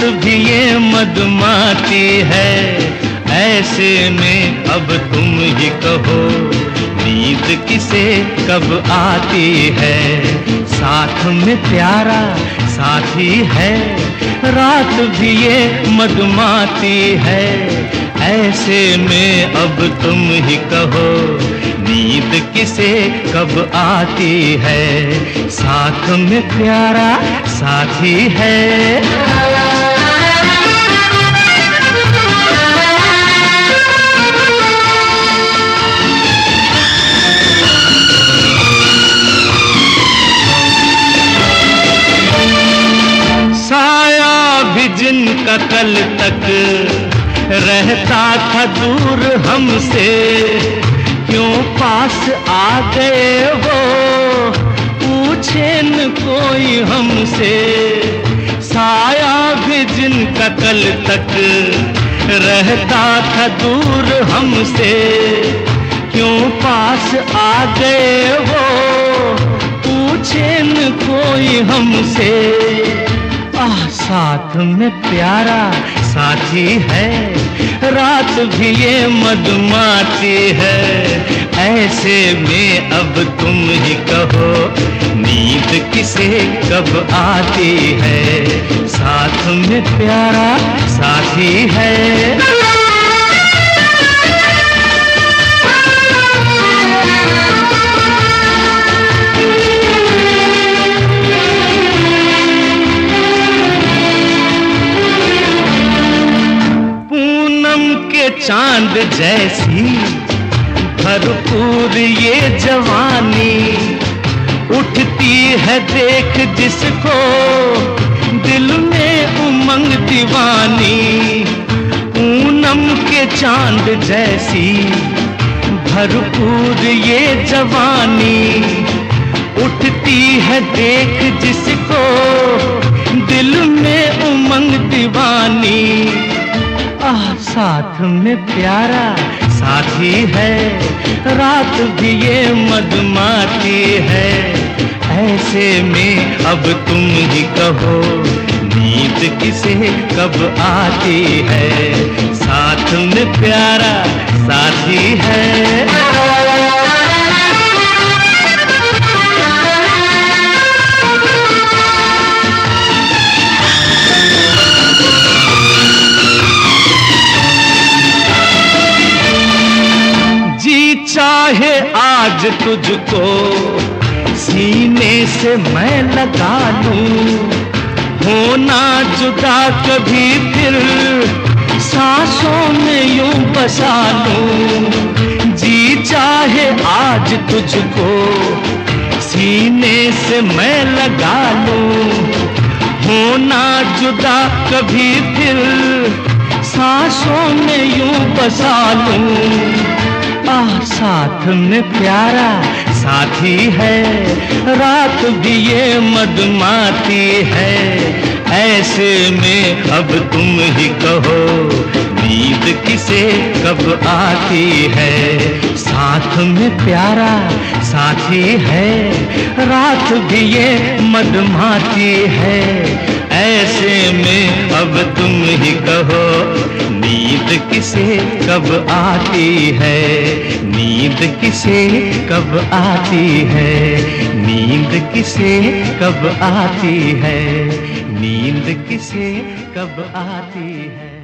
भी ये मधुमाती है, ऐसे में अब तुम ही कहो नींद किसे कब आती है। साथ में प्यारा साथी है, रात भी ये मधुमाती है, ऐसे में अब तुम ही कहो नींद किसे कब आती है। साथ में प्यारा साथी है। जिनका कल तक रहता था दूर हमसे, क्यों पास आ गए वो पूछे न कोई हमसे। साया भी जिनका कल तक रहता था दूर हमसे, क्यों पास आ गए वो पूछे न कोई हमसे। साथ में प्यारा साथी है, रात भी ये मधुमाती है, ऐसे में अब तुम ही कहो नींद किसे कब आती है। साथ में प्यारा साथी है। चांद जैसी भरपूर ये जवानी, उठती है देख जिसको दिल में उमंग दीवानी। पूनम के चांद जैसी भरपूर ये जवानी, उठती है देख जिसको दिल में उमंग दीवानी। साथ में प्यारा साथी है, रात भी ये मधुमाती है, ऐसे में अब तुम ही कहो नींद किसे कब आती है। साथ में प्यारा साथी है। चाहे आज तुझको सीने से मैं लगा लूं, होना जुदा कभी फिर सांसों में यूं बसा लूं। जी चाहे आज तुझको सीने से मैं लगा लूं, होना जुदा कभी फिर सांसों में यूं बसा लूं। साथ में प्यारा साथी है, रात भी ये मधुमाती है, ऐसे में अब तुम ही कहो नींद किसे कब आती है। साथ में प्यारा साथी है, रात भी ये मधुमाती है, ऐसे में अब तुम ही कहो नींद किसे कब आती है। नींद किसे कब आती है, नींद किसे कब आती है, नींद किसे कब आती है।